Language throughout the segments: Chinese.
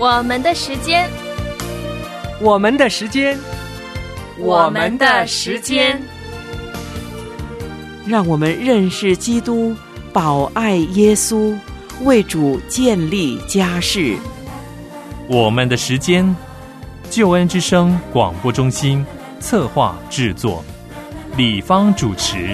我们的时间， 我们的时间， 我们的时间， 让我们认识基督，保爱耶稣，为主建立家室。 我们的时间，救恩之声广播中心策划制作，李芳主持。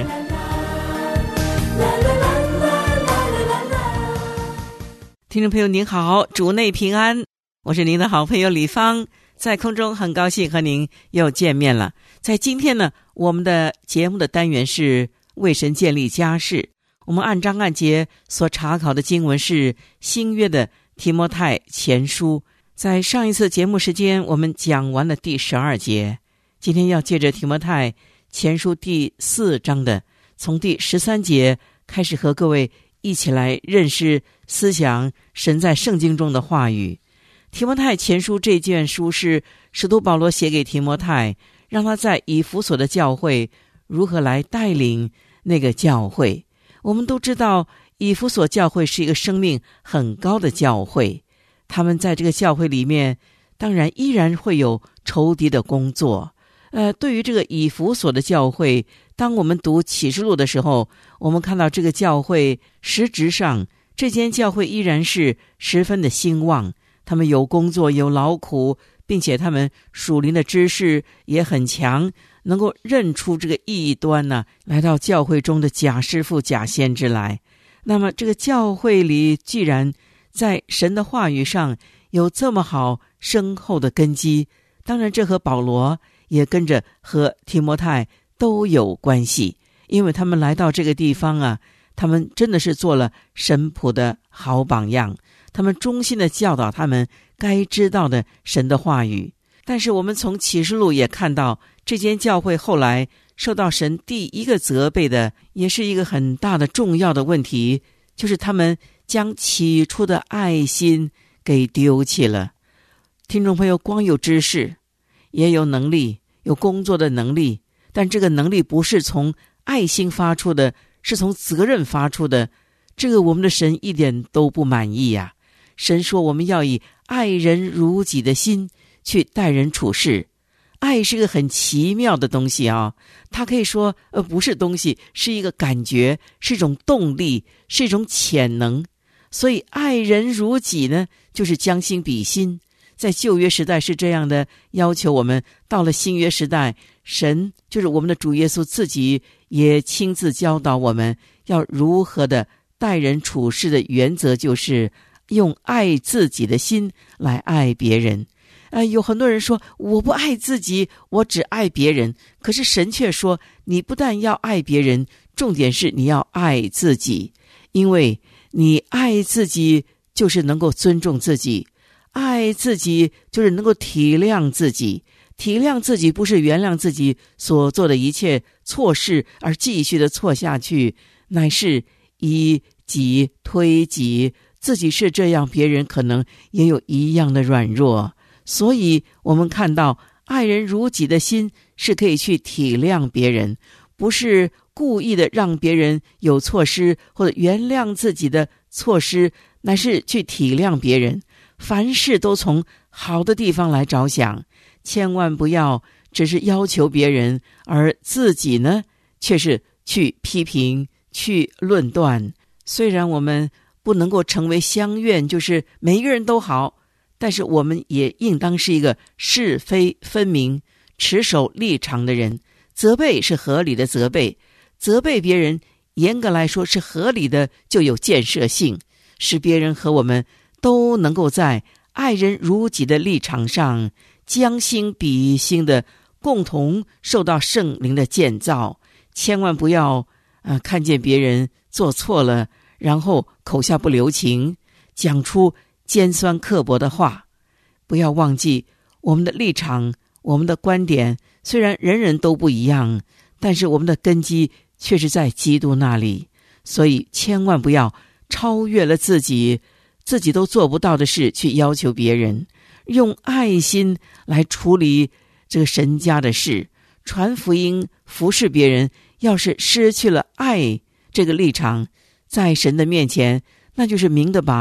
听众朋友您好，主内平安，我是您的好朋友李芳，在空中很高兴和您又见面了。在今天呢，我们的节目的单元是为神建立家室，我们按章按节所查考的经文是新约的提摩太前书。在上一次节目时间我们讲完了第12节，今天要借着提摩太前书第4章的从第13节开始和各位一起来认识思想神在圣经中的话语。提摩太前书这卷书是使徒保罗写给提摩太，让他在以弗所的教会如何来带领那个教会。我们都知道以弗所教会是一个生命很高的教会，他们在这个教会里面当然依然会有仇敌的工作。对于这个以弗所的教会，当我们读启示录的时候，我们看到这个教会实质上这间教会依然是十分的兴旺，他们有工作有劳苦，并且他们属灵的知识也很强，能够认出这个异端呢，来到教会中的假师傅假先知来。那么这个教会里既然在神的话语上有这么好深厚的根基，当然这和保罗也跟着和提摩太都有关系，因为他们来到这个地方啊，他们真的是做了神仆的好榜样，他们忠心的教导他们该知道的神的话语。但是我们从启示录也看到，这间教会后来受到神第一个责备的，也是一个很大的重要的问题，就是他们将起初的爱心给丢弃了。听众朋友，光有知识，也有能力，有工作的能力，但这个能力不是从爱心发出的，是从责任发出的，这个我们的神一点都不满意呀。神说我们要以爱人如己的心去待人处事。爱是个很奇妙的东西啊，它可以说不是东西，是一个感觉，是一种动力，是一种潜能。所以爱人如己呢，就是将心比心。在旧约时代是这样的要求我们，到了新约时代，神就是我们的主耶稣自己也亲自教导我们要如何的待人处事的原则，就是用爱自己的心来爱别人。有很多人说我不爱自己，我只爱别人，可是神却说你不但要爱别人，重点是你要爱自己，因为你爱自己就是能够尊重自己，爱自己就是能够体谅自己，体谅自己不是原谅自己所做的一切错事而继续的错下去，乃是以己推己，自己是这样，别人可能也有一样的软弱。所以我们看到爱人如己的心是可以去体谅别人，不是故意的让别人有错失或者原谅自己的错失，乃是去体谅别人，凡事都从好的地方来着想，千万不要只是要求别人，而自己呢却是去批评去论断。虽然我们不能够成为相愿，就是每一个人都好，但是我们也应当是一个是非分明持守立场的人。责备是合理的责备，责备别人严格来说是合理的，就有建设性，使别人和我们都能够在爱人如己的立场上将心比心的共同受到圣灵的建造。千万不要看见别人做错了，然后口下不留情，讲出尖酸刻薄的话。不要忘记我们的立场，我们的观点虽然人人都不一样，但是我们的根基却是在基督那里。所以千万不要超越了自己都做不到的事去要求别人，用爱心来处理这个神家的事，传福音服侍别人。要是失去了爱这个立场，在神的面前那就是明的把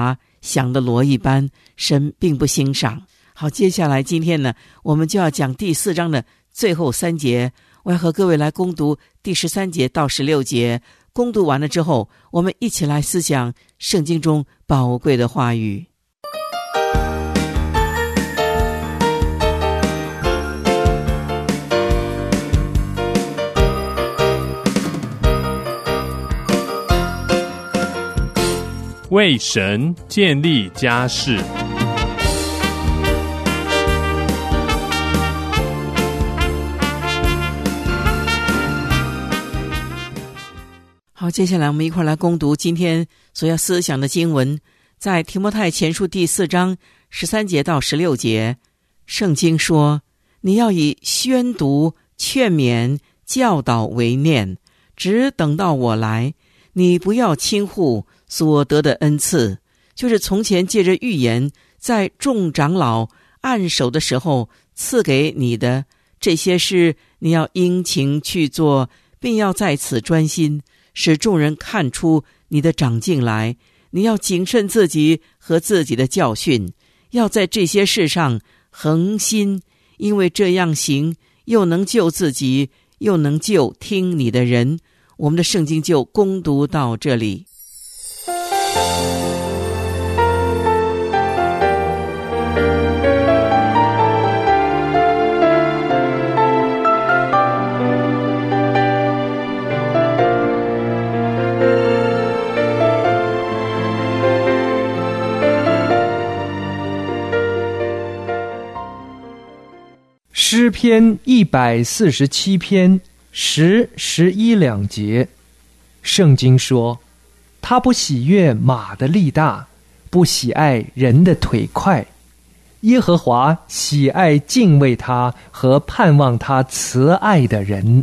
响的锣一般，神并不欣赏。好，接下来今天呢，我们就要讲第4章的最后3节，我要和各位来攻读第13节到16节。攻读完了之后，我们一起来思想圣经中宝贵的话语。 为神建立家室。 好，接下来我们一块来攻读今天所要思想的经文，在提摩太前书第4章13节到16节。圣经说，你要以宣读、劝勉、教导为念，只等到我来。你不要轻忽所得的恩赐，就是从前借着预言在众长老按手的时候赐给你的，这些事你要殷勤去做，并要在此专心，使众人看出你的长进来。你要谨慎自己和自己的教训，要在这些事上恒心，因为这样行，又能救自己，又能救听你的人。我们的圣经就攻读到这里。 诗篇147篇10、11两节，圣经说，他不喜悦马的力大，不喜爱人的腿快。耶和华喜爱敬畏他和盼望他慈爱的人。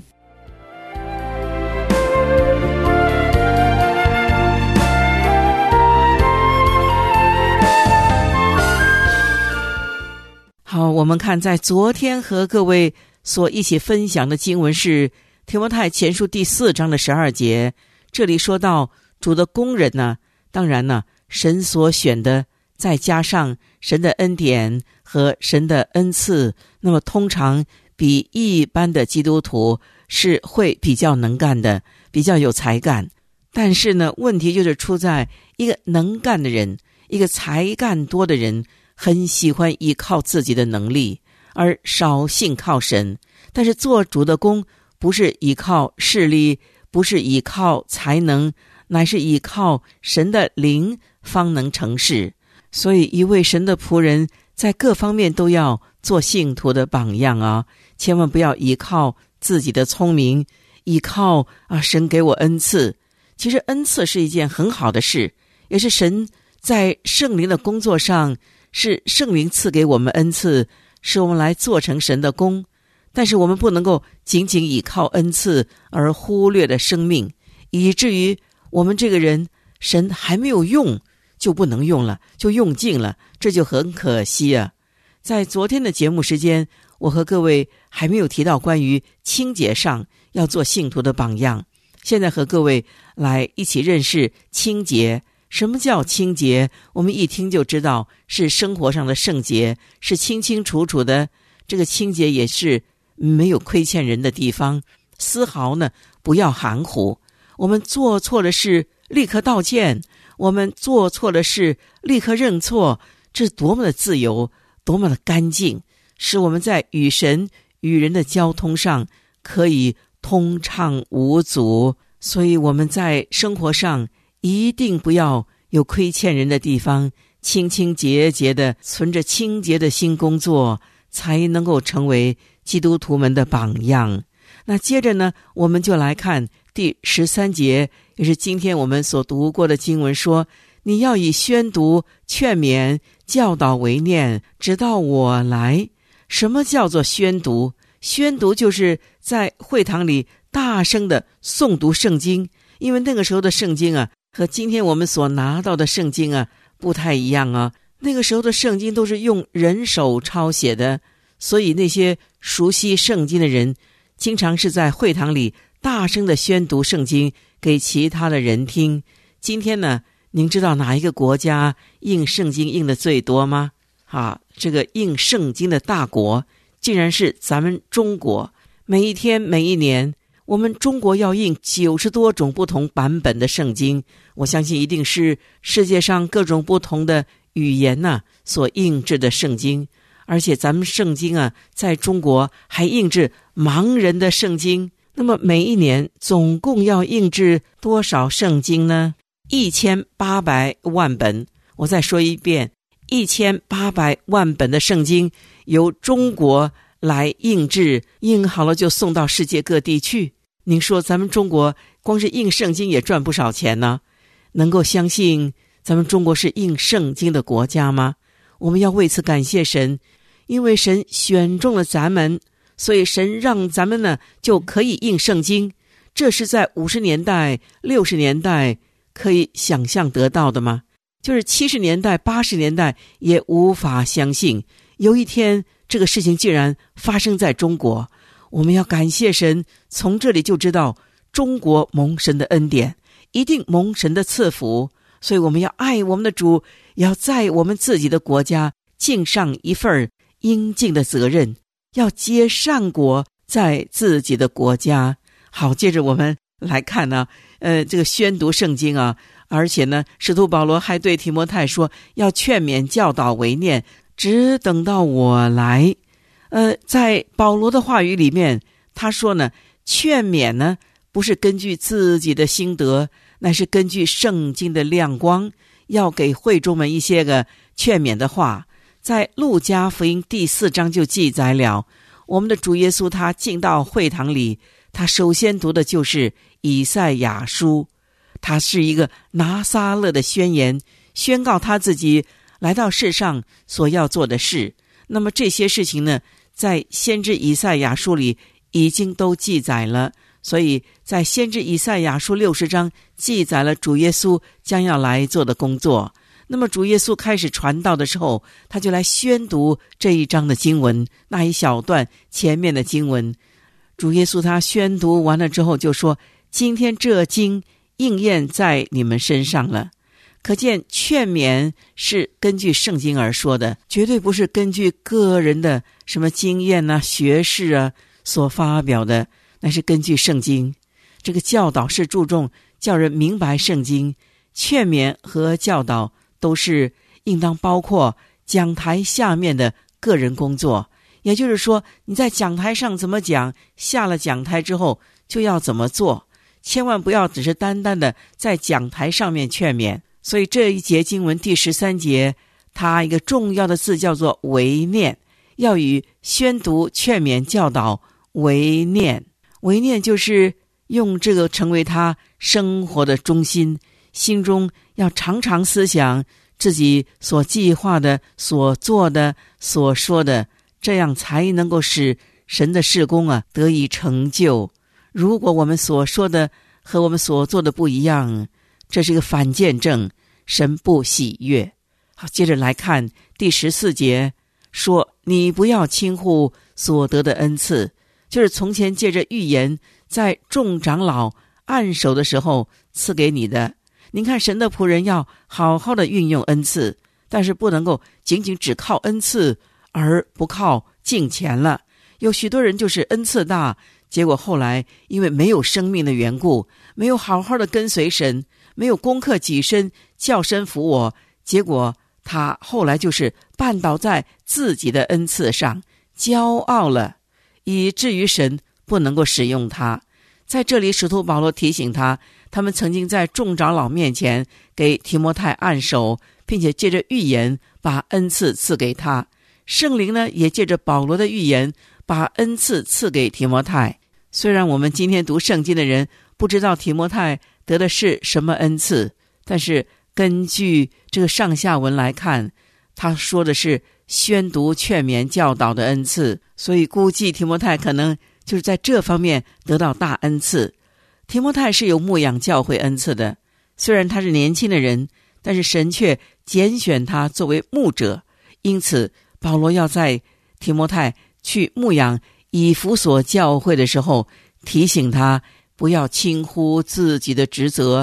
好，我们看在昨天和各位所一起分享的经文是提摩太前书第4章的12节。这里说到主的工人呢，当然呢，神所选的，再加上神的恩典和神的恩赐，那么通常比一般的基督徒是会比较能干的，比较有才干。但是呢，问题就是出在一个能干的人，一个才干多的人，很喜欢依靠自己的能力，而少信靠神。但是做主的工不是依靠势力，不是依靠才能，乃是依靠神的灵方能成事。所以一位神的仆人在各方面都要做信徒的榜样啊！千万不要依靠自己的聪明，依靠神给我恩赐。其实恩赐是一件很好的事，也是神在圣灵的工作上，是圣灵赐给我们恩赐，使我们来做成神的工。但是我们不能够仅仅依靠恩赐而忽略了生命，以至于我们这个人神还没有用就不能用了，就用尽了，这就很可惜啊。在昨天的节目时间，我和各位还没有提到关于清洁上要做信徒的榜样，现在和各位来一起认识清洁。什么叫清洁？我们一听就知道是生活上的圣洁，是清清楚楚的。这个清洁也是没有亏欠人的地方，丝毫呢不要含糊。我们做错了事立刻道歉，我们做错了事立刻认错，这多么的自由，多么的干净，使我们在与神与人的交通上可以通畅无阻。所以我们在生活上一定不要有亏欠人的地方，清清洁洁的，存着清洁的心工作，才能够成为基督徒们的榜样。那接着呢，我们就来看第13节，也是今天我们所读过的经文，说，你要以宣读、劝勉、教导为念，直到我来。什么叫做宣读？宣读就是在会堂里大声的诵读圣经，因为那个时候的圣经啊，和今天我们所拿到的圣经啊不太一样啊。那个时候的圣经都是用人手抄写的，所以那些熟悉圣经的人经常是在会堂里大声的宣读圣经给其他的人听。今天呢， 您知道哪一个国家印圣经印的最多吗？这个印圣经的大国竟然是咱们中国。每一天每一年，我们中国要印90多种不同版本的圣经，我相信一定是世界上各种不同的语言所印制的圣经。而且咱们圣经在中国还印制盲人的圣经。那么每一年总共要印制多少圣经呢？1800万本。我再说一遍，1800万本的圣经由中国来印制，印好了就送到世界各地去。您说咱们中国光是印圣经也赚不少钱呢。能够相信咱们中国是印圣经的国家吗？我们要为此感谢神，因为神选中了咱们，所以神让咱们就可以印圣经。这是在50年代60年代可以想象得到的吗？就是70年代80年代也无法相信有一天这个事情竟然发生在中国。我们要感谢神，从这里就知道中国蒙神的恩典，一定蒙神的赐福。所以我们要爱我们的主，要在我们自己的国家尽上一份应尽的责任，要结善果在自己的国家。好，接着我们来看这个宣读圣经而且使徒保罗还对提摩太说，要劝勉教导为念，只等到我来。在保罗的话语里面，他说劝勉不是根据自己的心得，乃是根据圣经的亮光，要给会众们一些个劝勉的话。在路加福音第4章就记载了，我们的主耶稣他进到会堂里，他首先读的就是以赛亚书。他是一个拿撒勒的宣言，宣告他自己来到世上所要做的事。那么这些事情在先知以赛亚书里已经都记载了，所以在先知以赛亚书60章记载了主耶稣将要来做的工作。那么主耶稣开始传道的时候，他就来宣读这一章的经文，那一小段前面的经文。主耶稣他宣读完了之后就说，今天这经应验在你们身上了。可见劝勉是根据圣经而说的，绝对不是根据个人的什么经验学识所发表的，那是根据圣经。这个教导是注重叫人明白圣经，劝勉和教导都是应当包括讲台下面的个人工作。也就是说，你在讲台上怎么讲，下了讲台之后就要怎么做，千万不要只是单单的在讲台上面劝勉。所以这一节经文第13节，它一个重要的字叫做为念，要与宣读劝勉教导为念。为念就是用这个成为他生活的中心，心中要常常思想自己所计划的、所做的、所说的，这样才能够使神的事工得以成就。如果我们所说的和我们所做的不一样，这是一个反见证，神不喜悦。好，接着来看第14节，说你不要轻忽所得的恩赐，就是从前借着预言在众长老按手的时候赐给你的。您看神的仆人要好好的运用恩赐，但是不能够仅仅只靠恩赐而不靠敬虔了。有许多人就是恩赐大，结果后来因为没有生命的缘故，没有好好的跟随神，没有攻克己身，叫身服我，结果他后来就是绊倒在自己的恩赐上，骄傲了，以至于神不能够使用他。在这里使徒保罗提醒他们曾经在众长老面前给提摩太按手，并且借着预言把恩赐赐给他。圣灵也借着保罗的预言把恩赐赐给提摩太。虽然我们今天读圣经的人不知道提摩太得的是什么恩赐，但是根据这个上下文来看，他说的是宣读劝勉教导的恩赐，所以估计提摩太可能就是在这方面得到大恩赐。提摩太是有牧养教会恩赐的，虽然他是年轻的人，但是神却拣选他作为牧者。因此保罗要在提摩太去牧养以弗所教会的时候，提醒他不要轻忽自己的职责，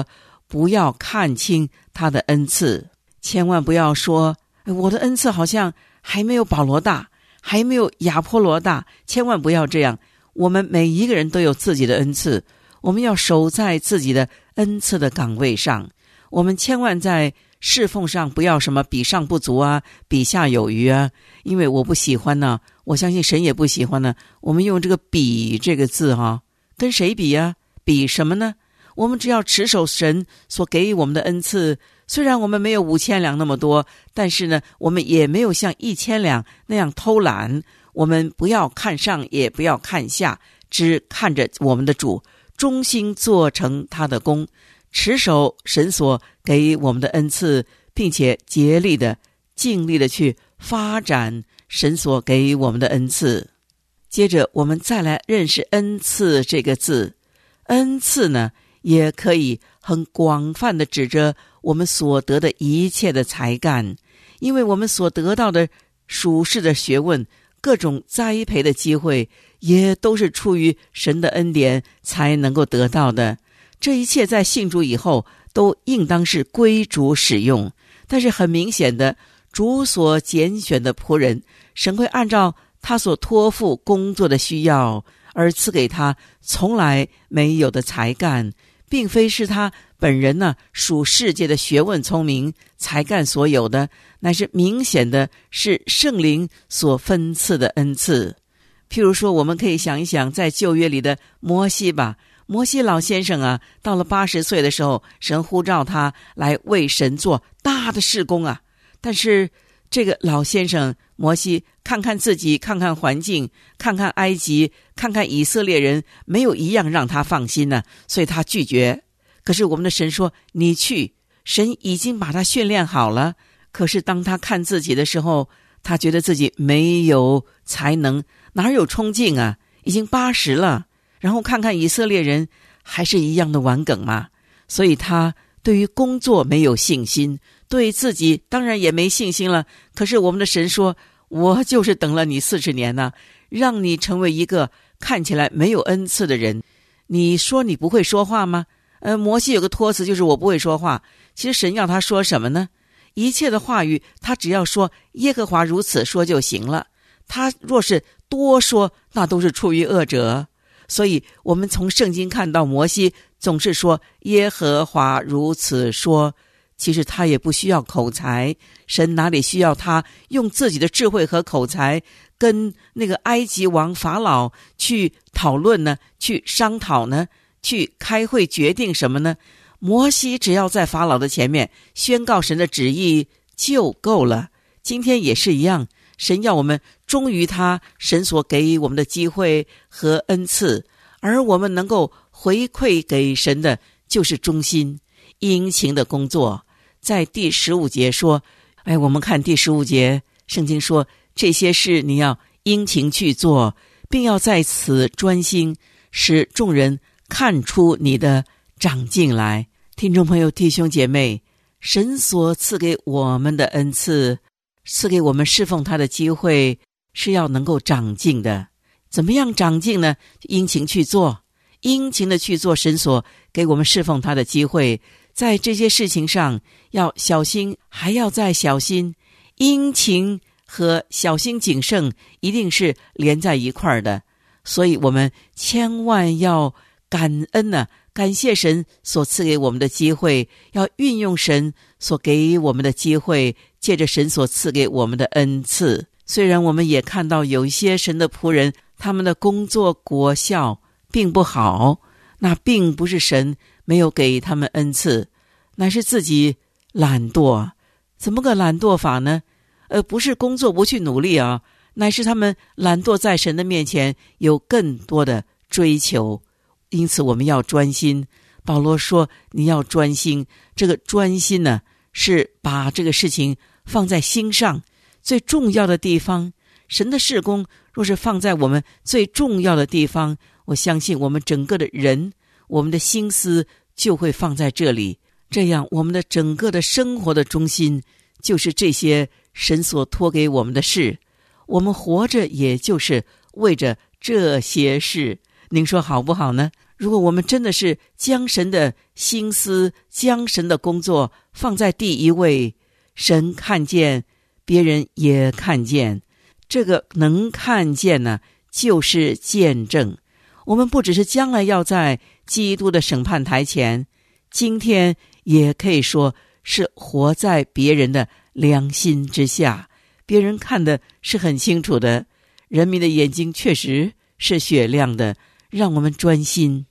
不要看清他的恩赐，千万不要说我的恩赐好像还没有保罗大，还没有亚波罗大，千万不要这样。我们每一个人都有自己的恩赐，我们要守在自己的恩赐的岗位上。我们千万在侍奉上不要什么比上不足啊，比下有余啊，因为我不喜欢呢，我相信神也不喜欢呢。我们用这个比这个字跟谁比啊？比什么呢？我们只要持守神所给予我们的恩赐，虽然我们没有5000两那么多，但是呢，我们也没有像1000两那样偷懒。我们不要看上，也不要看下，只看着我们的主，忠心做成他的工，持守神所给予我们的恩赐，并且竭力的、尽力的去发展神所给予我们的恩赐。接着我们再来认识恩赐这个字。恩赐呢，也可以很广泛的指着我们所得的一切的才干，因为我们所得到的属世的学问，各种栽培的机会，也都是出于神的恩典才能够得到的。这一切在信主以后都应当是归主使用，但是很明显的，主所拣选的仆人，神会按照他所托付工作的需要而赐给他从来没有的才干，并非是他本人呢属世界的学问聪明才干所有的，乃是明显的是圣灵所分赐的恩赐。譬如说，我们可以想一想在旧约里的摩西吧，摩西老先生啊，到了80岁的时候，神呼召他来为神做大的事工啊。但是这个老先生摩西看看自己，看看环境，看看埃及，看看以色列人，没有一样让他放心呢，所以他拒绝。可是我们的神说你去，神已经把他训练好了。可是当他看自己的时候，他觉得自己没有才能，哪有冲劲啊，已经80了。然后看看以色列人，还是一样的顽梗嘛，所以他对于工作没有信心，对自己当然也没信心了。可是我们的神说，我就是等了你40年呢，让你成为一个看起来没有恩赐的人。你说你不会说话吗？摩西有个托词，就是我不会说话。其实神要他说什么呢？一切的话语他只要说耶和华如此说就行了，他若是多说，那都是出于恶者。所以我们从圣经看到摩西总是说耶和华如此说，其实他也不需要口才，神哪里需要他用自己的智慧和口才跟那个埃及王法老去讨论呢，去商讨呢，去开会决定什么呢？摩西只要在法老的前面宣告神的旨意就够了。今天也是一样，神要我们忠于他神所给予我们的机会和恩赐，而我们能够回馈给神的就是忠心殷勤的工作。在第15节说，我们看第15节，圣经说这些事你要殷勤去做，并要在此专心，使众人看出你的长进来。听众朋友弟兄姐妹，神所赐给我们的恩赐，赐给我们侍奉他的机会，是要能够长进的。怎么样长进呢？殷勤去做，殷勤的去做神所给我们侍奉他的机会。在这些事情上要小心，还要再小心。殷勤和小心谨慎一定是连在一块儿的，所以我们千万要感恩呢，感谢神所赐给我们的机会，要运用神所给予我们的机会，借着神所赐给我们的恩赐。虽然我们也看到有一些神的仆人，他们的工作果效并不好，那并不是神没有给他们恩赐，乃是自己懒惰。怎么个懒惰法呢？不是工作不去努力啊，乃是他们懒惰在神的面前有更多的追求。因此我们要专心。保罗说你要专心，这个专心呢，是把这个事情放在心上最重要的地方。神的事工若是放在我们最重要的地方，我相信我们整个的人，我们的心思就会放在这里，这样我们的整个的生活的中心就是这些神所托给我们的事，我们活着也就是为着这些事。您说好不好呢？ 如果我们真的是将神的心思、将神的工作放在第一位，神看见，别人也看见，这个能看见呢，就是见证。我们不只是将来要在基督的审判台前，今天也可以说是活在别人的良心之下，别人看的是很清楚的。人民的眼睛确实是雪亮的，让我们专心。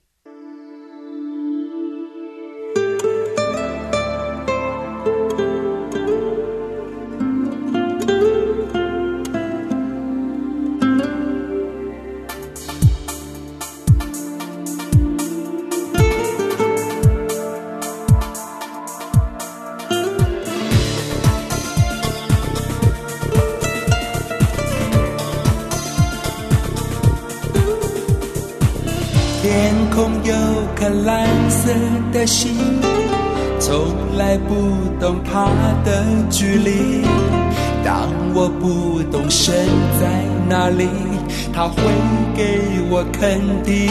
天空有颗蓝色的星，从来不懂它的距离。当我不懂神在哪里，它会给我肯定。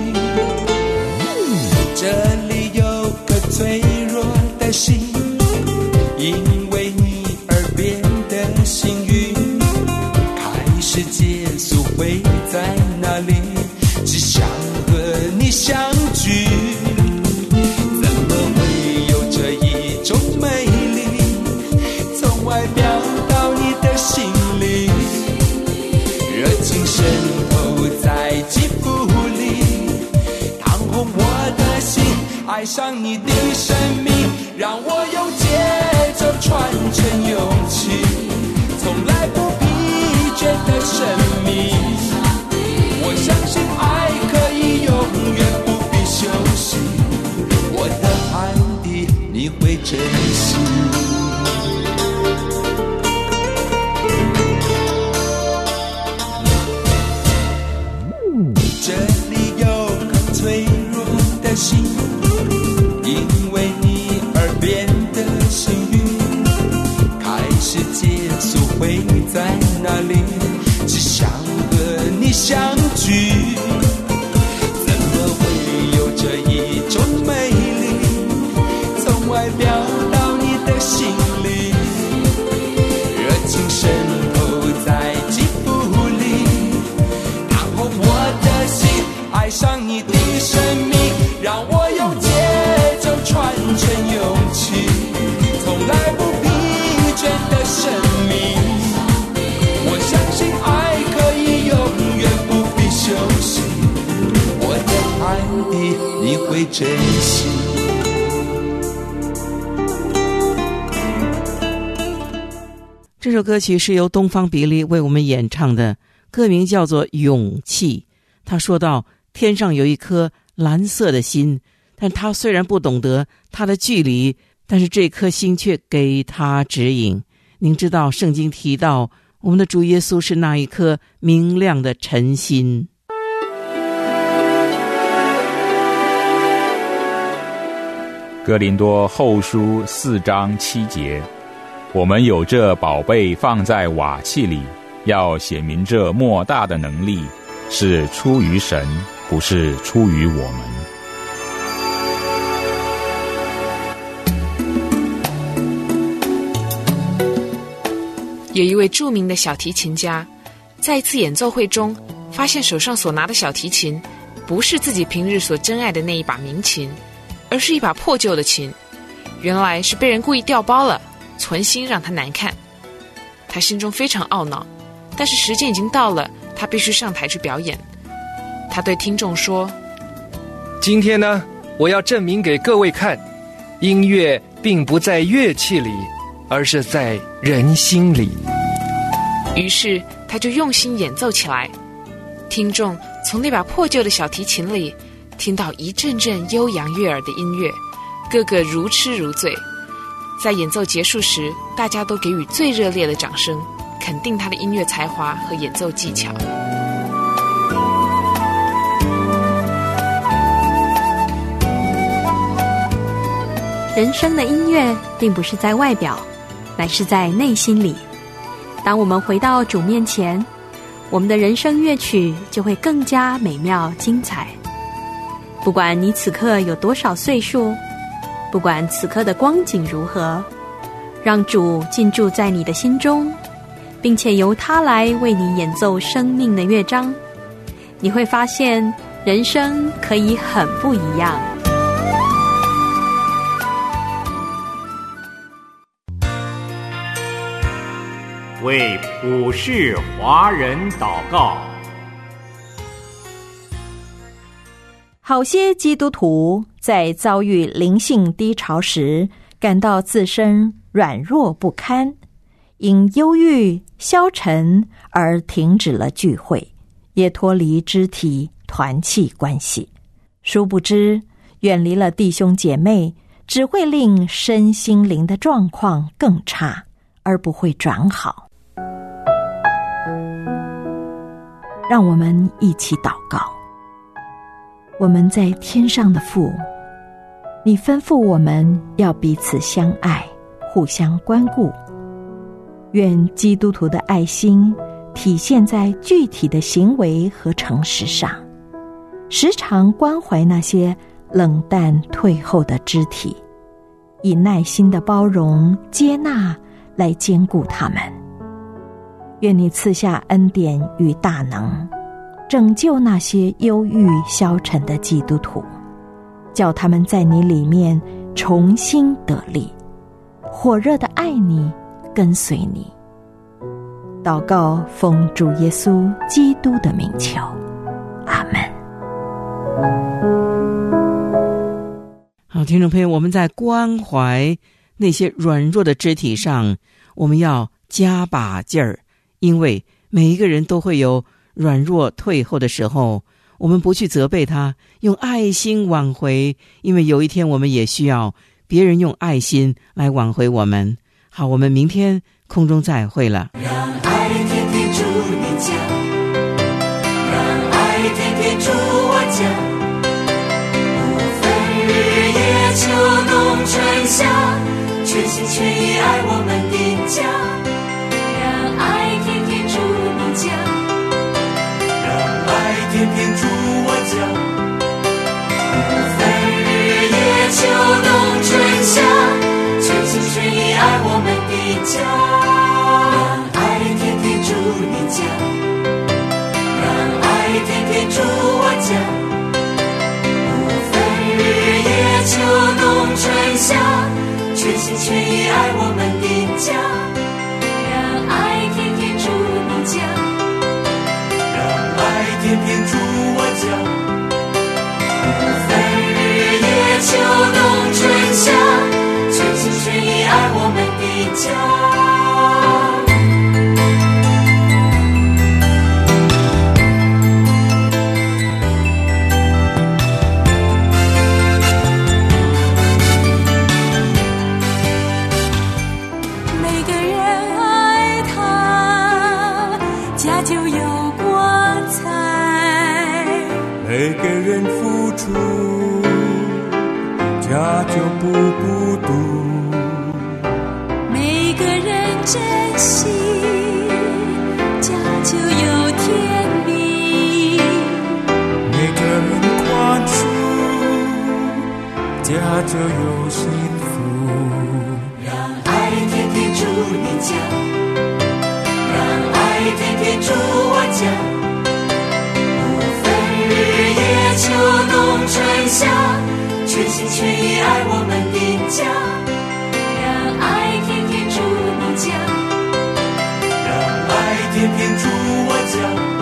这里有颗脆弱的心，因为你而变得幸运。开始结束会在哪里？只想和你相聚，怎么会有这一种美丽，从外表到你的心里，热情渗透在肌肤里，烫红我的心，爱上你的生命，让我用节奏传承勇气，从来不疲倦的生命。我相信爱可以永远不必休息，我的爱的你会珍惜。这里有颗脆弱的心，因为你而变得幸运。开始结束会在哪里？只想和你相聚，怎么会有这一种美丽，从外表到你的心里，热情渗透在肌肤里，烫红我的心，爱上你的生命，让我用节奏传承勇气，从来不疲倦的生命。我相信爱可以永远不必休息，我的爱的你会珍惜。 这首歌曲是由东方比利为我们演唱的，歌名叫做《勇气》。他说到，天上有一颗蓝色的心，但他虽然不懂得它的距离，但是这颗心却给他指引。您知道圣经提到我们的主耶稣是那一颗明亮的晨星。 哥林多后书4章7节，我们有这宝贝放在瓦器里，要显明这莫大的能力是出于神，不是出于我们。 有一位著名的小提琴家，在一次演奏会中，发现手上所拿的小提琴不是自己平日所珍爱的那一把名琴，而是一把破旧的琴。原来是被人故意调包了，存心让他难看。他心中非常懊恼，但是时间已经到了，他必须上台去表演。他对听众说： 今天呢，我要证明给各位看，音乐并不在乐器里，而是在人心里。 于是他就用心演奏起来。听众从那把破旧的小提琴里听到一阵阵悠扬悦耳的音乐，个个如痴如醉。在演奏结束时，大家都给予最热烈的掌声，肯定他的音乐才华和演奏技巧。 人生的音乐并不是在外表，乃是在内心里。当我们回到主面前，我们的人生乐曲就会更加美妙精彩。 不管你此刻有多少岁数，不管此刻的光景如何，让主进驻在你的心中，并且由他来为你演奏生命的乐章，你会发现人生可以很不一样。 为普世华人祷告。 好些基督徒在遭遇灵性低潮时，感到自身软弱不堪，因忧郁消沉而停止了聚会，也脱离肢体团契关系。殊不知，远离了弟兄姐妹，只会令身心灵的状况更差，而不会转好。让我们一起祷告。我们在天上的父，你吩咐我们要彼此相爱，互相关顾。愿基督徒的爱心体现在具体的行为和诚实上，时常关怀那些冷淡退后的肢体，以耐心的包容接纳来兼顾他们。愿你赐下恩典与大能，拯救那些忧郁消沉的基督徒，叫他们在你里面重新得力，火热的爱你，跟随你。祷告奉主耶稣基督的名求，阿们。 好，听众朋友，我们在关怀那些软弱的肢体上，我们要加把劲儿，因为每一个人都会有软弱退后的时候，我们不去责备他，用爱心挽回，因为有一天我们也需要别人用爱心来挽回我们。好，我们明天空中再会了。 让爱天天住你家，让爱天天住我家，不分日夜秋冬春夏，全心全意爱我们的家。让爱天天住你家，让爱天天住我家，不分日夜秋冬春夏，全心全意爱我们的家。让爱天天住你家，让爱天天住我家，不分日夜秋冬春夏，全心全意爱我们的家。让爱天天住你家，让爱天天住我家，不分日夜秋冬春夏，全心全意爱我们的家。 每个人爱他，家就有光彩； 每个人付出，家就不孤独； 每个人珍惜，家就有甜蜜； 每个人宽恕，家就有幸福。让爱天天住你家，让爱天天住我家，不分日夜秋冬春夏，全心全意爱我们的家。 让爱天天住你家， 让爱天天住我家，